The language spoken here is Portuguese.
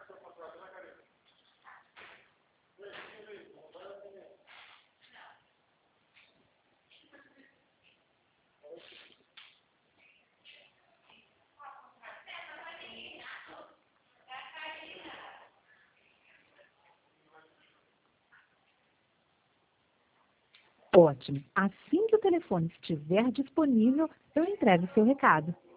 Ótimo. Assim que o telefone estiver disponível, eu entrego seu recado.